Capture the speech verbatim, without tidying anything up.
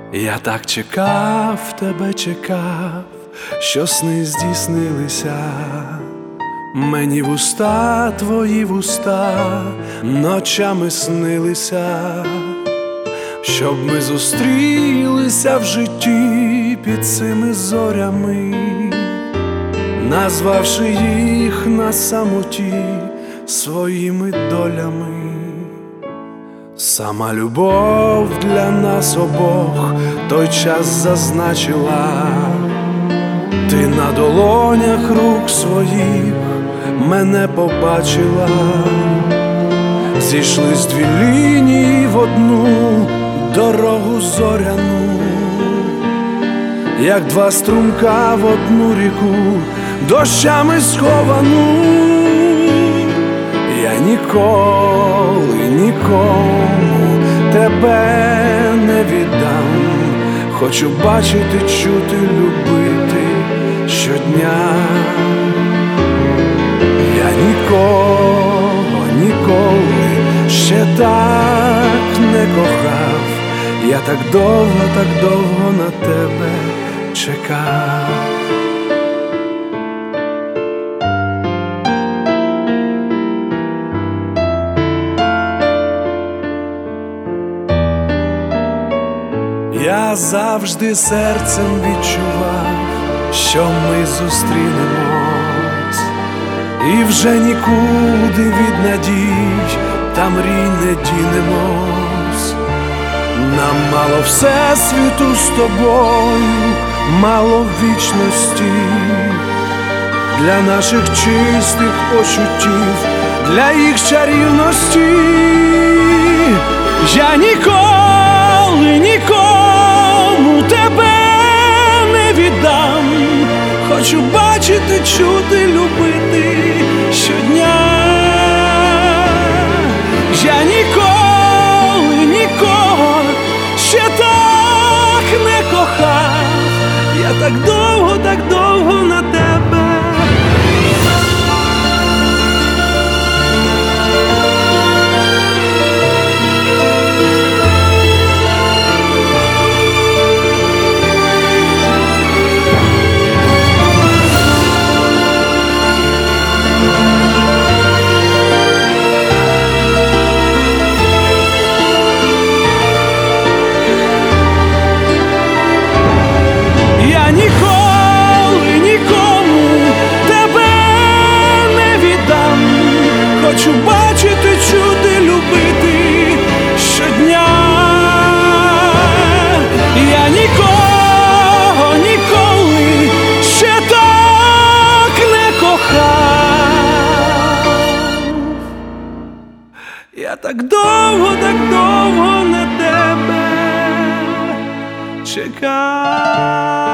Я так чекав, тебе чекав, що сни здійснилися. Мені вуста, твої вуста ночами снилися, щоб ми зустрілися в житті під цими зорями, назвавши їх на самоті своїми долями. Сама любов для нас обох той час зазначила. Ти на долонях рук своїх мене побачила. Зійшлись дві лінії в одну дорогу зоряну, як два струмка в одну ріку, дощами сховану. Я ніколи нікому тебе не віддам. Хочу бачити, чути, любити щодня. Я нікого ніколи ще так не кохав. Я так довго, так довго на тебе чекав. Я завжди серцем відчував, що ми зустрінемось, і вже нікуди від надій та мрій не дінемось. Нам мало всесвіту з тобою, мало вічності, для наших чистих почуттів, для їх чарівності. Я ніколи нікому тебе не віддам. Хочу бачити, чути, любити щодня. Я ніколи нікого ще так не кохав. Я так довго, так довго на тебе. Я ніколи нікому тебе не віддам. Хочу бачити, чути, любити щодня. Я нікого ніколи ще так не кохав. Я так довго, так довго на тебе чекав.